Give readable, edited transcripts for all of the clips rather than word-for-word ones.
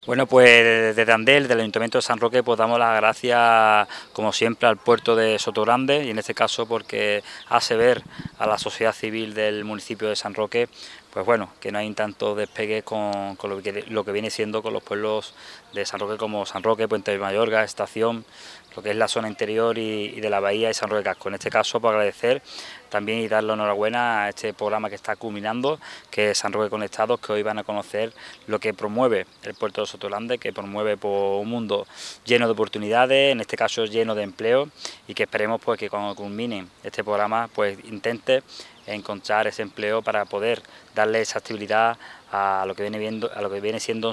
Bueno, pues desde Andel, del Ayuntamiento de San Roque, pues damos las gracias, como siempre, al puerto de Sotogrande, y en este caso porque hace ver a la sociedad civil del municipio de San Roque, pues bueno, que no hay tanto despegue con lo que viene siendo con los pueblos de San Roque como San Roque, Puente de Mayorga, Estación, lo que es la zona interior y de la bahía de San Roque Casco. En este caso, por agradecer también y dar la enhorabuena a este programa que está culminando, que es San Roque Conectados, que hoy van a conocer lo que promueve el puerto de Sotogrande, que promueve pues, un mundo lleno de oportunidades, en este caso lleno de empleo, y que esperemos pues que cuando culmine este programa pues intente encontrar ese empleo para poder darle esa actividad a lo que viene siendo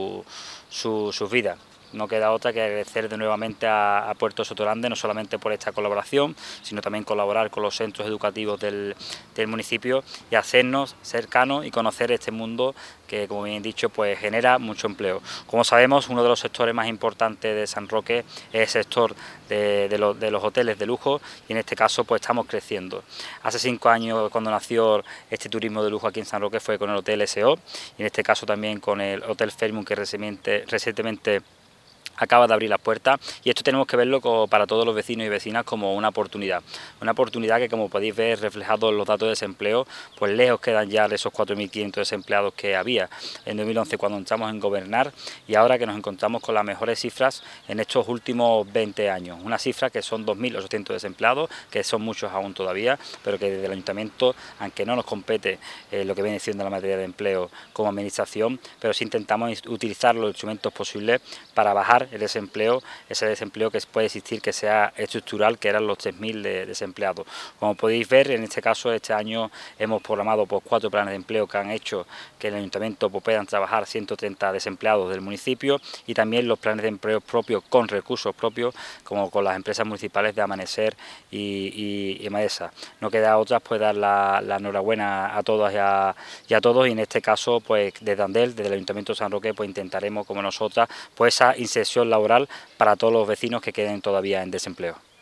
sus vidas. No queda otra que agradecer de nuevamente a Puerto Sotogrande, no solamente por esta colaboración, sino también colaborar con los centros educativos del municipio y hacernos cercanos y conocer este mundo que, como bien he dicho, pues genera mucho empleo. Como sabemos, uno de los sectores más importantes de San Roque es el sector de los hoteles de lujo, y en este caso pues estamos creciendo. Hace 5 años, cuando nació este turismo de lujo aquí en San Roque, fue con el Hotel SO, y en este caso también con el Hotel Fairmont, que recientemente acaba de abrir las puertas, y esto tenemos que verlo para todos los vecinos y vecinas como una oportunidad que, como podéis ver reflejado en los datos de desempleo, pues lejos quedan ya de esos 4.500 desempleados que había en 2011 cuando entramos en gobernar, y ahora que nos encontramos con las mejores cifras en estos últimos 20 años, una cifra que son 2.800 desempleados, que son muchos aún todavía, pero que desde el ayuntamiento, aunque no nos compete lo que viene siendo la materia de empleo como administración, pero sí intentamos utilizar los instrumentos posibles para bajar el desempleo, ese desempleo que puede existir, que sea estructural, que eran los 3.000 desempleados. Como podéis ver, en este caso, este año hemos programado 4 planes de empleo que han hecho que en el ayuntamiento puedan trabajar 130 desempleados del municipio, y también los planes de empleo propios con recursos propios, como con las empresas municipales de Amanecer y Maesa. No queda otra pues dar la enhorabuena a todas y a todos, y en este caso pues desde Andel, desde el Ayuntamiento de San Roque, pues intentaremos como nosotras pues esa inserción laboral para todos los vecinos que queden todavía en desempleo.